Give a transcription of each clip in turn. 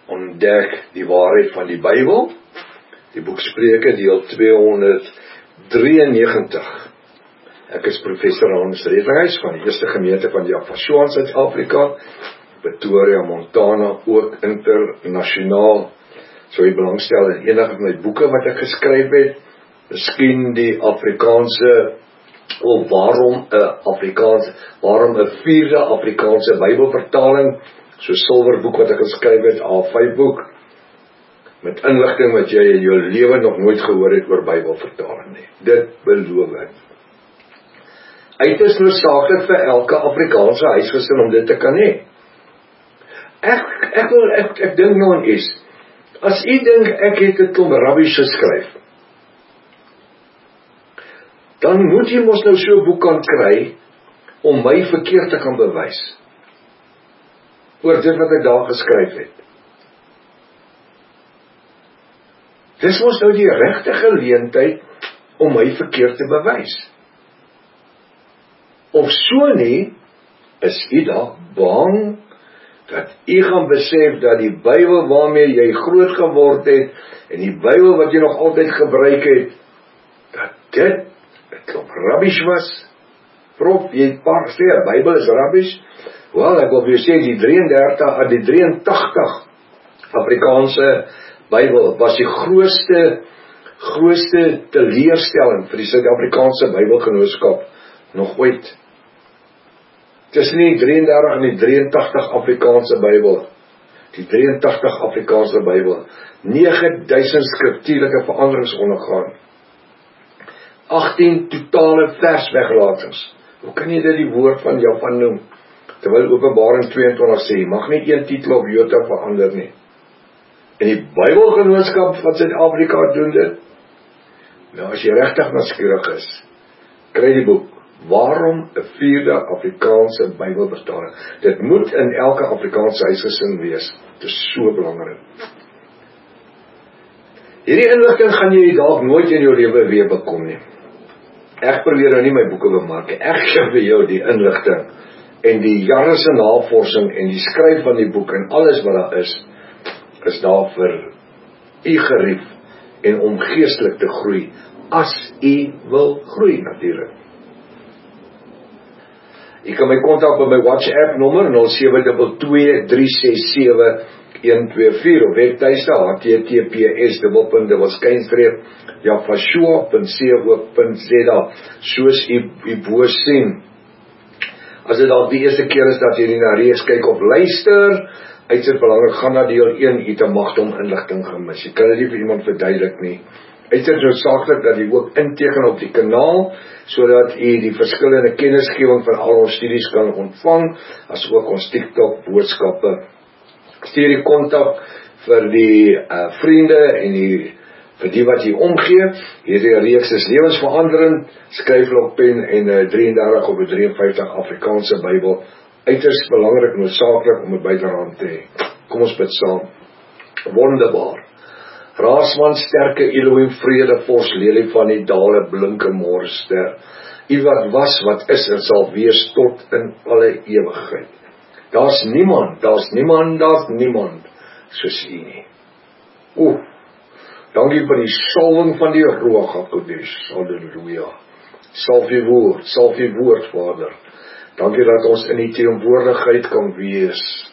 ontdek die waarheid van die Bybel. Die boek Spreuke deel 293. Ek is professor Hans Redinghuis van die eerste gemeente van die Afashoa in Suid-Afrika, Pretoria, Montana, ook internasionaal. So jy belangstel in enige van my boeke wat ek geskryf het, miskien die Afrikaanse, of waarom 'n vierde Afrikaanse Bybelvertaling, so silwerboek wat ek geskryf het, A5 boek, met inligting wat jy in jou lewe nog nooit gehoor het oor Bybelvertaling nie. Dit beloof ek. Uiters noodsaaklik vir elke Afrikaanse huisgesin om dit te kan hê. Ek dink nou aan iets. As u dink ek het 'n klomp rubbish geskryf, dan moet jy mos nou so 'n boek kan kry om my verkeerd te kan bewys oor dit wat ek daar geskryf het. Dis mos nou die regte geleentheid om my verkeerd te bewys. Of so nie, is u dalk bang dat u gaan besef dat die Bybel waarmee jy groot geword het, en die Bybel wat jy nog altyd gebruik het, dat dit 'n klomp rubbish was. Prof, jy sê, Bybel is rubbish. Wel, ek wil vir jou sê, die 83 Afrikaanse Bybel was die grootste teleurstelling vir die Suid-Afrikaanse Bybelgenootskap nog ooit. Tussen die 33 en die 83 Afrikaanse Bybel, die 83 Afrikaanse Bybel, 9000 skriftuurlike veranderings ondergaan, 18 totale versweglatings. Hoe kan jy dit die woord van Javan noem? Terwyl Openbaring 22 sê, mag nie een titel of jota verander nie. En die Bybelgenootskap van Suid-Afrika doen dit. Nou as jy regtig nuuskierig is, kry die boek, waarom 'n vierde Afrikaanse Bybelvertaling? Dit moet in elke Afrikaanse huisgesin wees. Dit is so belangrik. Hierdie inligting gaan jy dalk nooit in jou lewe weer bekom nie. Ek probeer nou nie my boeke bemark nie. Ek gee vir jou die inligting en die jare se navorsing en die skryf van die boek en alles wat daar is daar vir u gerief en om geestelik te groei, as u wil groei natuurlik. U kan my kontak by my WhatsApp nommer 0722367124 of webtuiste https://japashoa.co.za, soos u bo sien. As dit dalk die eerste keer is dat jy nie na reeks kyk of luister, uitsit belangrik, gaan na deel 1, u te magte om inligting gemis. Jy kan dit nie vir iemand verduidelik nie. Uitsit noodsaaklik dat jy ook inteken op die kanaal, sodat u die verskillende kennisgewing van al ons studies kan ontvang, as ook ons TikTok boodskappe. Stuur die kontak vir die vriende en vir die wat jy omgee. Hierdie reeks is lewensveranderend. Skryf op pen en 33 of 53 Afrikaanse Bybel. Uiters belangrik, noodsaaklik om dit byderhand te hê. Kom ons bid saam. Wonderbaar. Raasman, sterke Elohim, vrede, vors, lelie van die dale, blinke morgenster. U wat was, wat is en sal wees tot in alle ewigheid. Daar's niemand soos u nie. Dankie vir die salwing van die Ruach HaKodesh. Halleluja. Salf u woord, Vader. Dankie dat ons in die teenwoordigheid kan wees.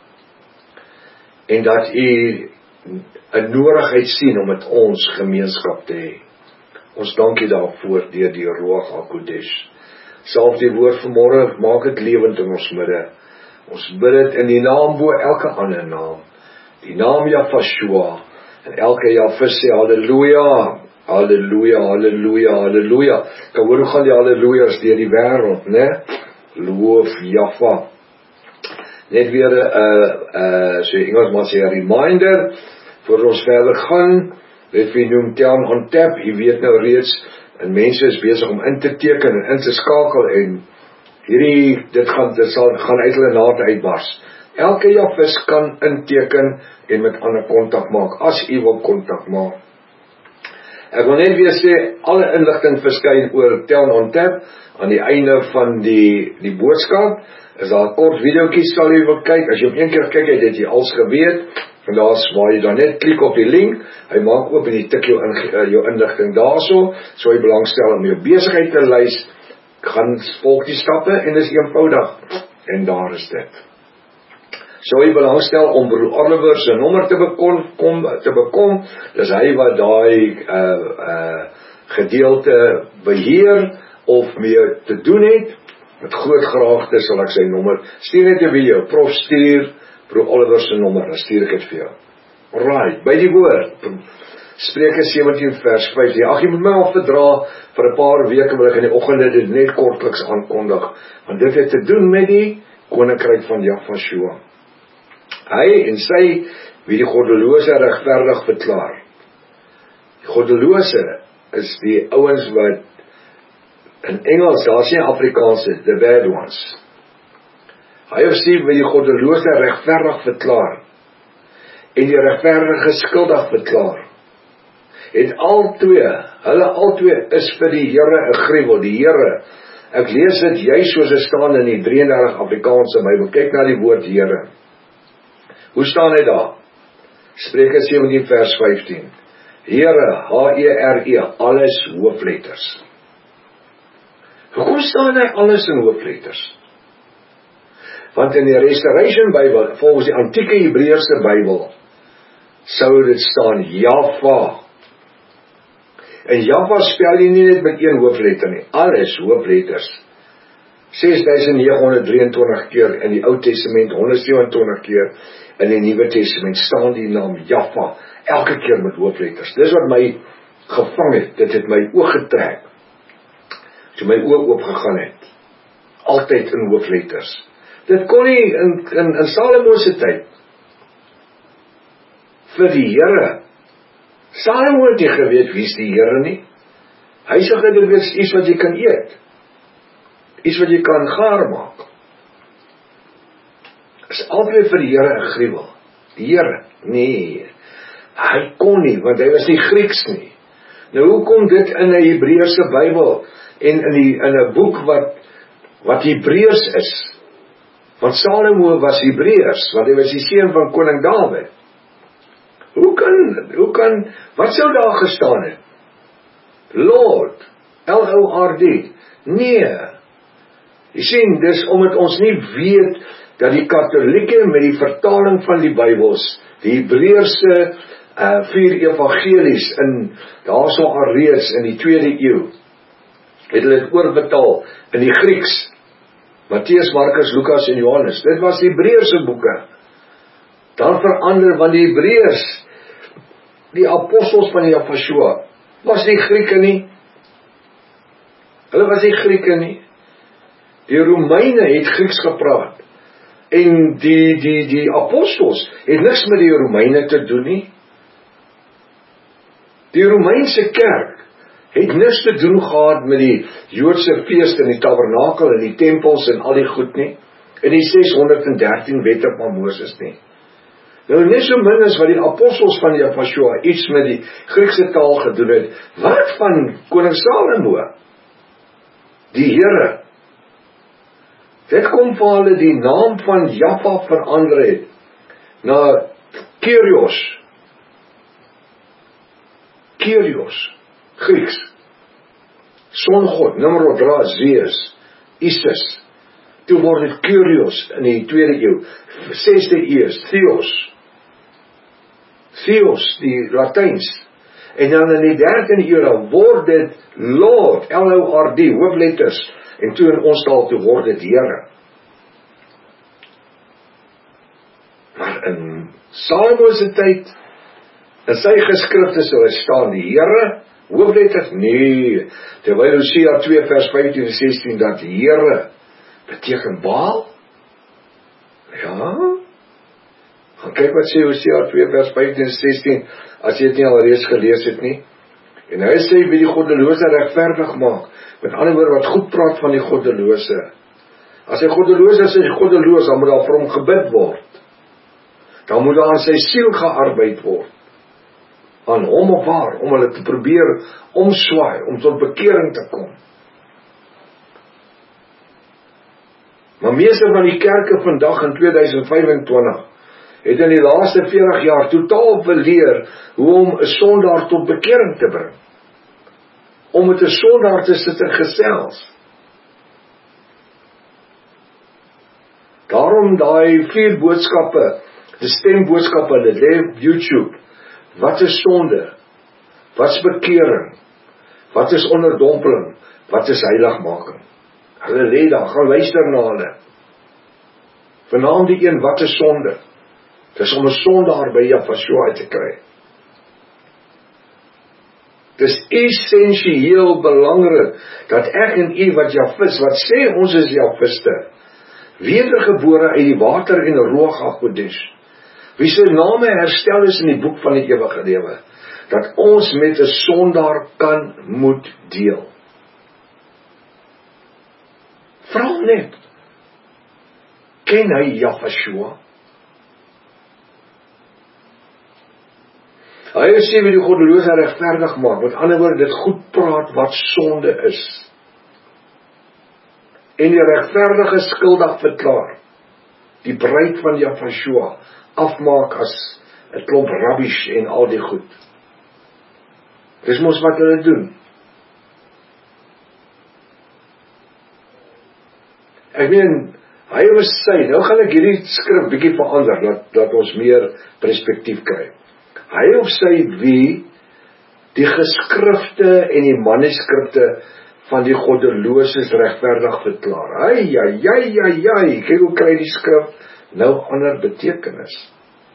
En dat u 'n nodigheid sien om met ons gemeenskap te hê. Ons dankie daarvoor deur die Ruach HaKodesh. Salf die woord vanmôre, maak dit lewend in ons midde. Ons bid dit in die naam bo elke ander naam. Die naam Japashoa. En elke Jafis sê halleluja, halleluja, halleluja, halleluja. Kan hoor hoe gaan die halleluja's deur die wêreld, né? Loof Jaffa. Net weer so Engelsman sê 'n reminder voor ons verder gaan. Let vir noem Down on Tap. Jy weet nou reeds, en mense is besig om in te teken en in te skakel, en dit gaan uit hulle nate uitbars. Elke Jafis kan inteken en met ander kontak maak, as u wil kontak maak. Ek wil net weer sê, alle inligting verskyn oor Down on Tap aan die einde van die boodskap. Is daar 'n kort videoetjie sal jy wil kyk. As jy op een keer kyk het jy als geweet. En daar's waar jy dan net klik op die link, hy maak oop en jy tik jou inligting daarso, so jy belangstel om jou besigheid te lys, gaan volg die stappe en dis eenvoudig. En daar is dit. So jy belangstel om broer Oliver se nommer te bekom, dis hy wat daai gedeelte beheer of mee te doen het. Met groot graagte sal ek sy nommer stuur net 'n video. Prof stuur broer Oliver se nommer, dan stuur ek dit vir jou. Alright, by die woord. Spreuke 17 vers 5. Ag, jy moet my al verdra vir 'n paar weke, wil ek in die oggende dit net kortliks aankondig, want dit het te doen met die koninkryk van Jahweh. Hy en sy wie die goddelose regverdig verklaar. Die goddelose is die ouens wat in Engels, daar's nie Afrikaanse, the bad ones. Hy of sy wie die goddelose regverdig verklaar en die regverdige skuldig verklaar. En hulle albei is vir die Here 'n gruwel. Die Here, ek lees dit juis soos dit staan in die 33 Afrikaanse Bybel. Kyk na die woord Here. Hoe staan hy daar? Spreuke 17 vers 15. Here, H-E-R-E, alles hoofletters. Hoekom staan hy alles in hoofletters? Want in die Restoration Bybel, volgens die antieke Hebreëse Bybel, sou dit staan Jahweh. En Jahweh spel jy nie net met een hoofletter nie, alles hoofletters. 6923 keer in die Ou Testament, 127 keer in die Nuwe Testament staan die naam Jahweh, elke keer met hoofletters. Dis wat my gevang het, dit het my oog getrek, toe my oog oopgegaan het, altyd in hoofletters. Dit kon nie in Salomo se tyd, vir die Here. Salomo het nie geweet wie is die Here nie. Hy sê dit is iets wat jy kan eet, iets wat jy kan gaar maak. Is altyd vir die Here 'n gruwel. Die Here, nee, hy kon nie, want hy was nie Grieks nie. Nou hoekom dit in 'n Hebreëse Bybel en in 'n boek wat Hebreëus is? Want Salomo was Hebreëus, want hy was die seun van koning Dawid. Hoe kan, wat sou daar gestaan het? Lord, L-O-R-D, nee. Jy sien, dis omdat ons nie weet, dat die Katolieke met die vertaling van die Bybels, die Hebreëse 4 evangelies, daarso alreeds in die 2de eeu, het hulle dit oorbetaal in die Grieks, Matteus, Markus, Lukas en Johannes, dit was die Hebreëse boeke, dan verander, want die Hebreërs, die apostels van Jahweh, was nie Grieke nie, hulle was nie Grieke nie, die Romeine het Grieks gepraat, en die apostels het niks met die Romeine te doen nie. Die Romeinse kerk het niks te doen gehad met die Joodse feest en die tabernakel en die tempels en al die goed nie, en die 613 wette van Moses nie. Nou net so min as wat die apostels van Jahweh iets met die Griekse taal gedoen het, wat van koning Salomo? Die Here. Dit kom vir hulle die naam van Jahweh verander het, na Kyrios, Grieks, Songod, Nimrod, Ra, Zeus, Isis, toe word het Kyrios in die 2de eeu, 6de eeu, Theos, die Latyns, en dan in die 13de eeu word dit Lord, L-O-R-D, hoofletters, en toe in ons taal toe word dit Here. Maar in Salomo se tyd, in sy geskrifte sal hy staan die Here, hoofletters, nee, terwyl Hosea 2 vers 15 en 16, dat Here beteken Baal, ja, gaan kyk wat sê Hosea 2 vers 15 en 16, as jy het nie al reeds gelees het nie, en hy sê wie die goddelose regverdig maak, met ander woorde wat goed praat van die goddelose, as hy goddeloos is, dan moet daar vir hom gebid word, dan moet daar aan sy siel gearbeid word, aan hom of haar, om hulle te probeer omswaai, om tot bekering te kom. Maar meeste van die kerke vandag in 2025, het in die laaste 40 jaar totaal verleer hoe om 'n sondaar tot bekering te bring. Om met 'n sondaar te sit en gesels. Daarom daai 4 boodskappe, die stemboodskappe, dit lê op YouTube. Wat is sonde? Wat is bekering? Wat is onderdompeling? Wat is heiligmaking? Hulle lê daar, gaan luister na hulle. Vanaand die een, wat is sonde? Dis om 'n sondaar by Jahshua uit te kry. Dis essensieel belangrik, dat ek en u wat Jahwis, wat sê ons is Jahwiste, wedergebore uit die water en Ruach HaKodesh, wie sy name herstel is in die boek van die ewige lewe, dat ons met 'n sondaar kan moet deel. Vra net, ken hy Jahshua? Hy sê wie die goddelose regverdig maak, met ander woorde dit goed praat wat sonde is. En die regverdige skuldig verklaar. Die bruid van Jahshua afmaak as 'n klomp rubbish en al die goed. Dis mos wat hulle doen. Ek meen, hy was sy, nou gaan ek hierdie skrif bietjie verander, dat ons meer perspektief kry. Hy of sy wie die geskrifte en die manuskripte van die goddeloses regverdig verklaar. Ai, kyk hoe kry die skrif nou ander betekenis.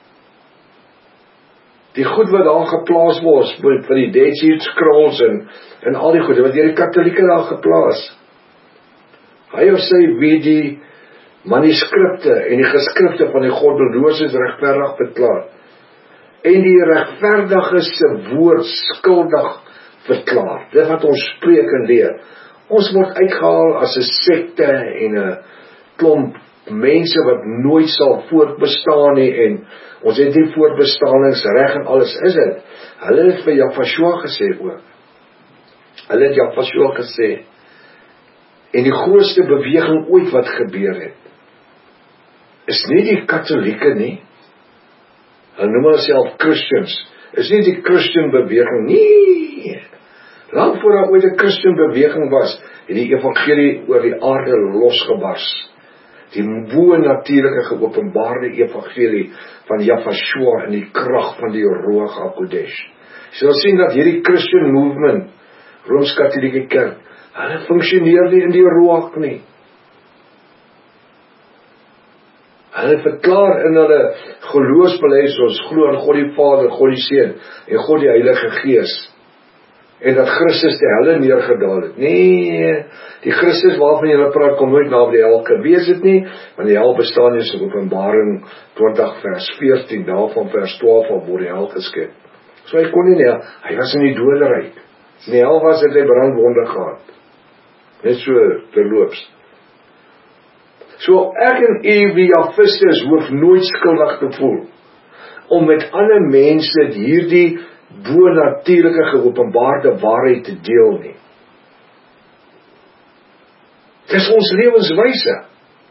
Die goed wat daar geplaas word, vir die Dead Sea Scrolls en al die goede, wat deur die Katolieke daar geplaas. Hy of sy wie die manuskripte en die geskrifte van die goddeloses regverdig verklaar. En die regverdige se woord skuldig verklaar. Dit wat ons spreek en leer. Ons word uitgehaal as 'n sekte en 'n klomp mense wat nooit sal voortbestaan nie, en ons het nie voortbestaaningsreg en alles, is dit. Hulle het vir Jahshua gesê ook. Hulle het Jahshua gesê. En die grootste beweging ooit wat gebeur het, is nie die Katolieke nie. Hulle noem hulle self Christians. Is nie die Christian beweging nie. Lang voor daar ooit 'n Christian beweging was, het die evangelie oor die aarde losgebars. Die bo-natuurlike geopenbaarde evangelie van Jahshua in die krag van die Ruach HaKodesh. Jy sal sien dat hierdie Christian movement, Rooms-Katolieke Kerk, hulle funksioneer nie in die Ruach nie. Hulle verklaar in hulle geloofsbelijdenis, ons glo aan God die Vader, God die Seun en God die Heilige Gees. En dat Christus die helle neergedaal het. Nee, die Christus waarvan jy praat, kom nooit na by die hel gewees het nie, want die hel bestaan is in Openbaring 20 vers 14, daarvan vers 12 al word die hel geskep. So hy kon nie, hy was in die doderyk. As in die hel was, het hy brandwonde gehad. Net so terloops. So ek en u wie Jahwiste is, hoef nooit skuldig te voel om met ander mense hierdie bo-natuurlike geopenbaarde waarheid te deel nie. Dis ons lewenswyse.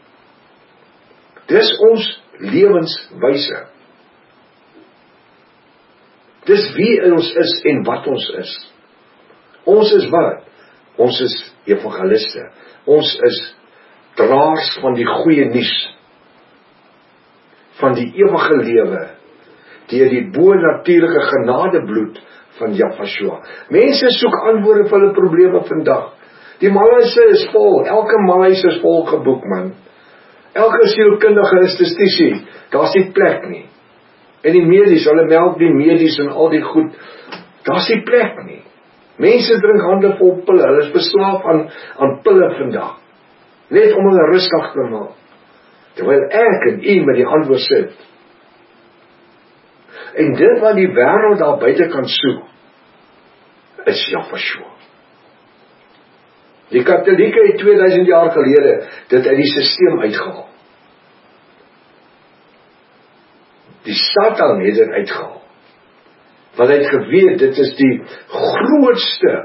Dis ons lewenswyse. Dis wie ons is en wat ons is. Ons is wat? Ons is evangeliste. Ons is draers van die goeie nuus, van die ewige lewe, deur die bo-natuurlike genadebloed van Jahshua. Mense soek antwoorde vir hulle probleme vandag. Die malhuise is vol, elke malhuis is vol geboek, man. Elke sielkundige institusie, daar's nie plek nie. En die medies, hulle meld die medies en al die goed, daar's nie plek nie. Mense drink hande vol pille, hulle is verslaaf aan pille vandag. Net om hulle rustig te maak. Terwyl ek en u met die antwoord sit. En dit wat die wêreld daar buite kan soek, is Jahshua. Die Katolieke het 2000 jaar gelede dit uit die stelsel uitgehaal. Die Satan het dit uitgehaal. Want hy het geweet, dit is die grootste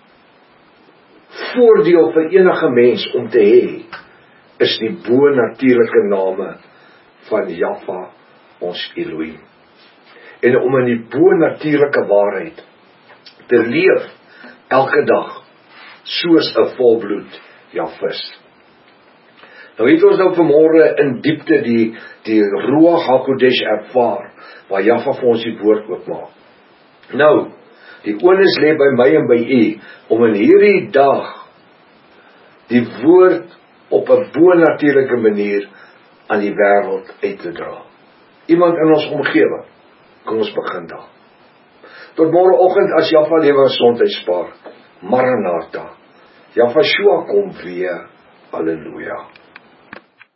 voordeel vir enige mens om te hê, is die bo-natuurlike name van Jahwe, ons Elohim. En om in die bo-natuurlike waarheid te leef elke dag, soos 'n volbloed Jahwist. Nou het ons nou vanmôre in diepte die Ruach HaKodesh ervaar, waar Jahwe vir ons die woord oopmaak. Nou, die onus lê by my en by u, om in hierdie dag die woord op 'n bo-natuurlike manier aan die wêreld uit te dra. Iemand in ons omgewing, kom ons begin daar. Tot môreoggend as Jahwe lewe en gesondheid spaar. Maranatha. Jahwe Shua kom weer. Halleluja.